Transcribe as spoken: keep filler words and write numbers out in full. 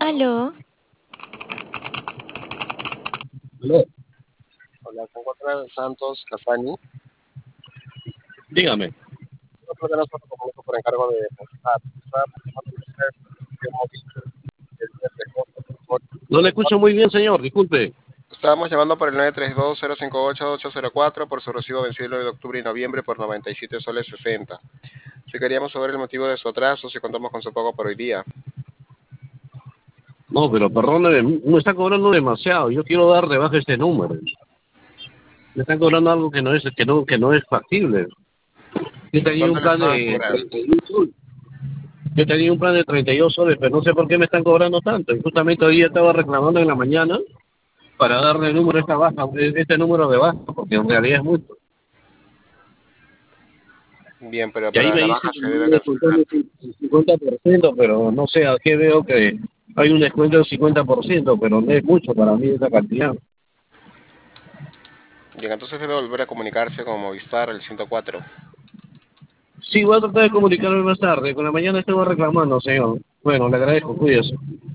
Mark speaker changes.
Speaker 1: Aló,
Speaker 2: Aló,
Speaker 3: Hola, se encuentra Santos Casani.
Speaker 2: dígame,
Speaker 3: Nosotros tenemos otro compromiso por encargo de Movistar. Estábamos llamando a usted de móvil el nueve tres dos, cero cinco ocho,
Speaker 2: no le
Speaker 3: cero
Speaker 2: escucho
Speaker 3: cuatro.
Speaker 2: muy bien, señor, disculpe.
Speaker 3: Estábamos llamando por el nueve tres dos, cero cinco ocho, ocho cero cuatro por su recibo vencido el nueve de octubre y noviembre por noventa y siete soles sesenta. Si queríamos saber el motivo de su atraso, si contamos con su pago por hoy día.
Speaker 2: No, pero perdóneme, me está cobrando demasiado. Yo quiero dar de baja este número. Me están cobrando algo que no es que no que no es factible. Yo tenía un
Speaker 3: ¿Cuánto le
Speaker 2: plan
Speaker 3: estaban
Speaker 2: de
Speaker 3: cobrando?
Speaker 2: treinta y dos soles. Yo tenía un plan de treinta y dos soles, pero no sé por qué me están cobrando tanto. Y justamente hoy día estaba reclamando en la mañana para darle el número a esta baja, este número de baja, porque en realidad es mucho.
Speaker 3: Bien, pero
Speaker 2: Y ahí
Speaker 3: para
Speaker 2: me
Speaker 3: la
Speaker 2: dice
Speaker 3: baja
Speaker 2: que
Speaker 3: se
Speaker 2: me
Speaker 3: debe
Speaker 2: van a descontar
Speaker 3: cancelar.
Speaker 2: el cincuenta por ciento, pero no sé a qué veo que hay un descuento del cincuenta por ciento, pero no es mucho para mí esa cantidad.
Speaker 3: Bien, entonces debe volver a comunicarse con Movistar el ciento cuatro.
Speaker 2: Sí, voy a tratar de comunicarme más tarde. Con la mañana estuve reclamando, señor. Bueno, le agradezco, cuídese.